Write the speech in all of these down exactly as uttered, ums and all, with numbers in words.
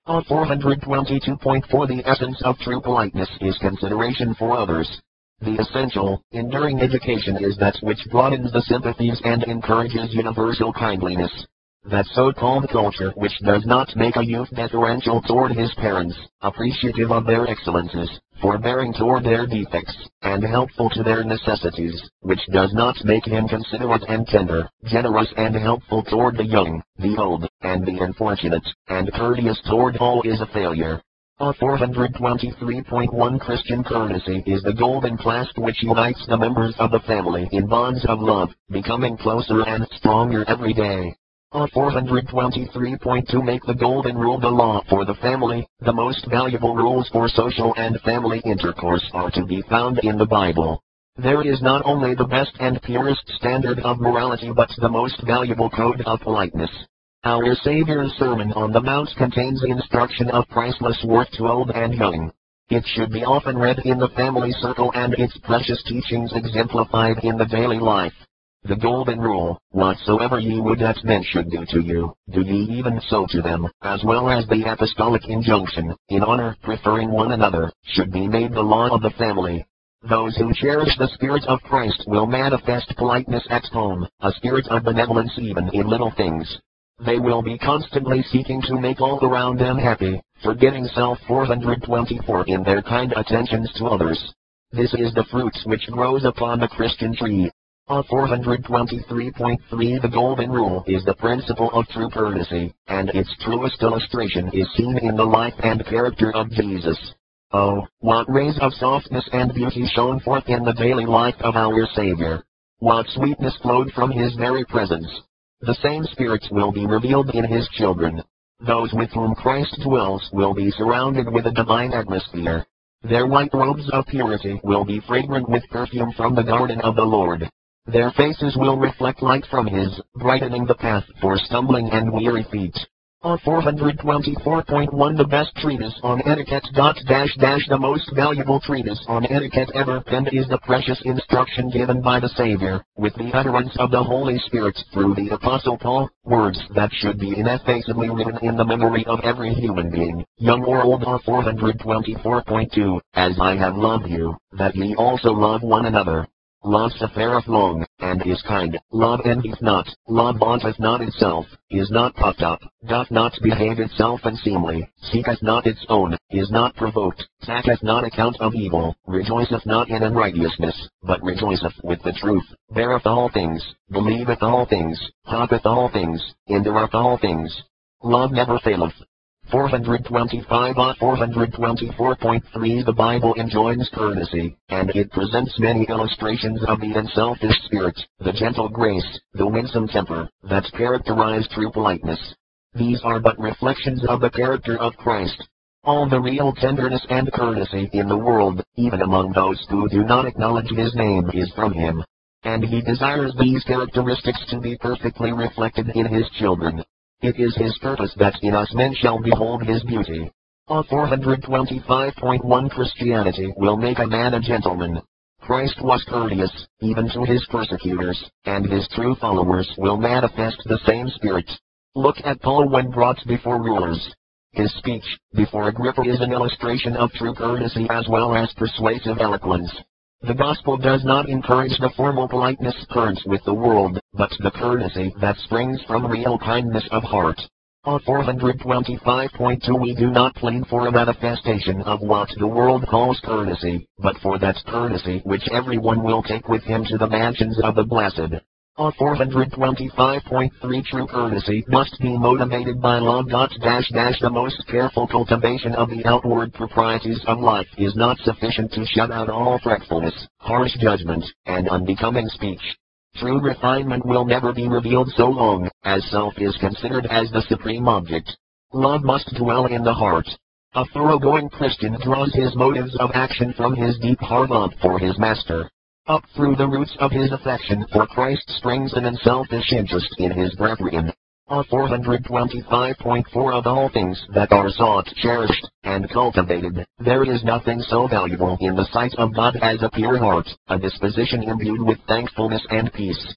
On four twenty-two point four The essence of true politeness is consideration for others. The essential, enduring education is that which broadens the sympathies and encourages universal kindliness. That so-called culture which does not make a youth deferential toward his parents, appreciative of their excellences, forbearing toward their defects, and helpful to their necessities, which does not make him considerate and tender, generous and helpful toward the young, the old, and the unfortunate, and courteous toward all is a failure. On four twenty-three point one Christian courtesy is the golden clasp which unites the members of the family in bonds of love, becoming closer and stronger every day. On four twenty-three point two Make the golden rule the law for the family. The most valuable rules for social and family intercourse are to be found in the Bible. There is not only the best and purest standard of morality but the most valuable code of politeness. Our Savior's Sermon on the Mount contains instruction of priceless worth to old and young. It should be often read in the family circle and its precious teachings exemplified in the daily life. The golden rule, whatsoever ye would that men should do to you, do ye even so to them, as well as the apostolic injunction, in honor preferring one another, should be made the law of the family. Those who cherish the spirit of Christ will manifest politeness at home, a spirit of benevolence even in little things. They will be constantly seeking to make all around them happy, forgetting self. four twenty-four In their kind attentions to others. This is the fruit which grows upon the Christian tree. On four twenty-three point three The golden rule is the principle of true courtesy, and its truest illustration is seen in the life and character of Jesus. Oh, what rays of softness and beauty shone forth in the daily life of our Savior! What sweetness flowed from His very presence! The same Spirit will be revealed in His children. Those with whom Christ dwells will be surrounded with a divine atmosphere. Their white robes of purity will be fragrant with perfume from the garden of the Lord. Their faces will reflect light from His, brightening the path for stumbling and weary feet. On four twenty-four point one The best treatise on etiquette. Dash dash The most valuable treatise on etiquette ever penned is the precious instruction given by the Savior, with the utterance of the Holy Spirit through the Apostle Paul, words that should be ineffaceably written in the memory of every human being, young or old. On four twenty-four point two As I have loved you, that ye also love one another. Love suffereth long, and is kind. Love envieth not. Love vaunteth not itself, is not puffed up, doth not behave itself unseemly, seeketh not its own, is not provoked, taketh not account of evil, rejoiceth not in unrighteousness, but rejoiceth with the truth, beareth all things, believeth all things, hopeth all things, endureth all things. Love never faileth. four twenty-five On four twenty-four point three The Bible enjoins courtesy, and it presents many illustrations of the unselfish spirit, the gentle grace, the winsome temper, that characterize true politeness. These are but reflections of the character of Christ. All the real tenderness and courtesy in the world, even among those who do not acknowledge His name, is from Him. And He desires these characteristics to be perfectly reflected in His children. It is His purpose that in us men shall behold His beauty. On four twenty-five point one Christianity will make a man a gentleman. Christ was courteous, even to His persecutors, and His true followers will manifest the same spirit. Look at Paul when brought before rulers. His speech, before Agrippa, is an illustration of true courtesy as well as persuasive eloquence. The gospel does not encourage the formal politeness current with the world, but the courtesy that springs from real kindness of heart. On four twenty-five point two We do not plead for a manifestation of what the world calls courtesy, but for that courtesy which everyone will take with him to the mansions of the blessed. On four twenty-five point three True courtesy must be motivated by love. Dash dash The most careful cultivation of the outward proprieties of life is not sufficient to shut out all fretfulness, harsh judgment, and unbecoming speech. True refinement will never be revealed so long as self is considered as the supreme object. Love must dwell in the heart. A thoroughgoing Christian draws his motives of action from his deep heart love for his Master. Up through the roots of his affection for Christ springs an unselfish interest in his brethren. On four twenty-five point four Of all things that are sought, cherished, and cultivated, there is nothing so valuable in the sight of God as a pure heart, a disposition imbued with thankfulness and peace.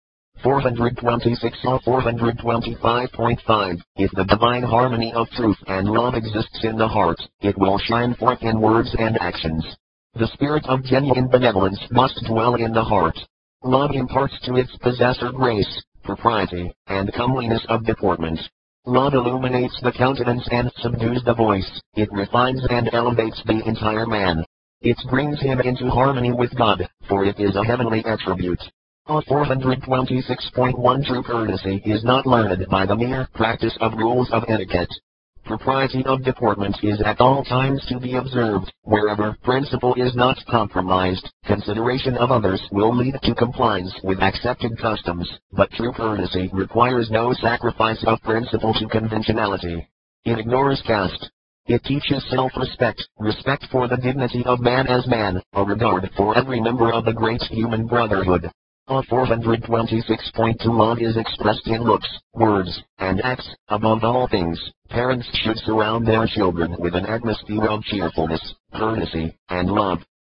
four twenty-six or four twenty-five point five. If the divine harmony of truth and love exists in the heart, it will shine forth in words and actions. The spirit of genuine benevolence must dwell in the heart. Love imparts to its possessor grace, propriety, and comeliness of deportment. Love illuminates the countenance and subdues the voice. It refines and elevates the entire man. It brings him into harmony with God, for it is a heavenly attribute. A four twenty-six point one True courtesy is not learned by the mere practice of rules of etiquette. Propriety of deportment is at all times to be observed. Wherever principle is not compromised, consideration of others will lead to compliance with accepted customs, but true courtesy requires no sacrifice of principle to conventionality. It ignores caste. It teaches self-respect, respect for the dignity of man as man, a regard for every member of the great human brotherhood. A four twenty-six point two Love is expressed in looks, words, and acts. Above all things, parents should surround their children with an atmosphere of cheerfulness, courtesy, and love.